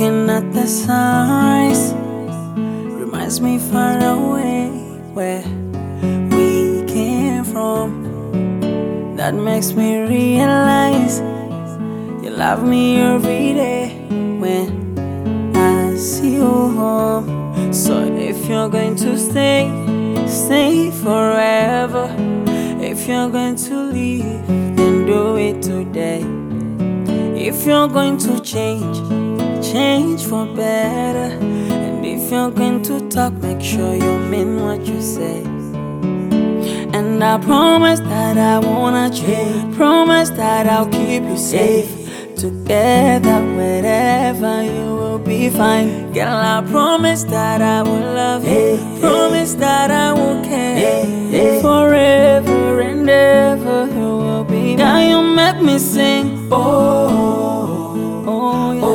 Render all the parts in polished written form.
Looking at the sunrise reminds me far away where we came from. That makes me realize you love me every day when I see you home. So if you're going to stay, stay forever. If you're going to leave, then do it today. If you're going to change, change for better. And if you're going to talk, make sure you mean what you say. And I promise that I wanna change. Promise that I'll keep you safe. Together, wherever you will be fine. Girl, I promise that I will love you. Promise that I will care. Forever and ever you will be. Girl, you make me sing. Oh, oh, yeah.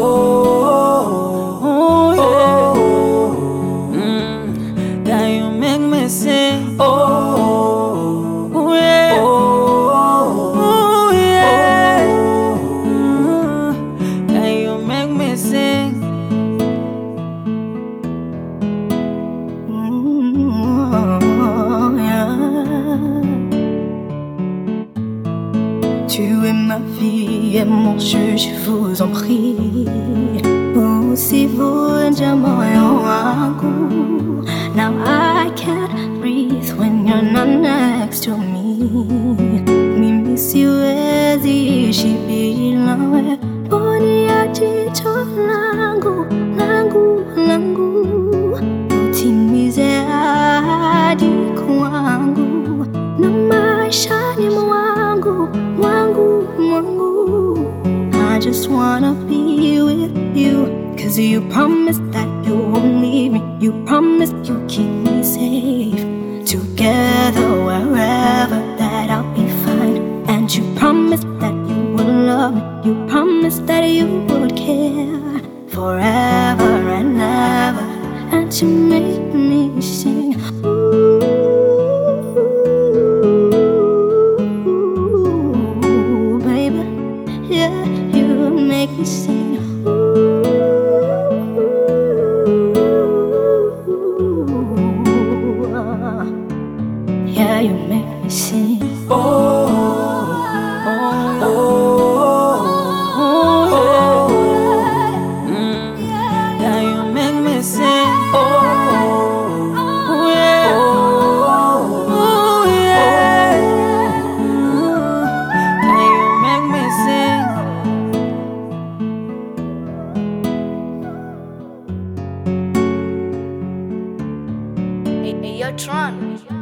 Oh, yeah. Girl, you make me sing. Oh, yeah. Oh, yeah. Girl, you make me sing. Tu es ma vie et mon jeu, je vous en prie. Oh, si vous diamant wangu. Now I can't breathe when you're not next to me. Mimi siwezi ishi bila wewe. Poni ya jicho langu, langu, langu. Utimize ahadi kwangu na maishani mwangu, mwangu, mwangu. I just wanna be with you, 'cause you promised that you won't leave me. You promised you'll keep me safe. Together wherever that I'll be fine. And you promised that you would love me. You promised that you would care forever and ever. And you make me sing. Ooh, baby, yeah, you make me sing. Ooh, yeah, you make me sing. Hey, yo, Tron.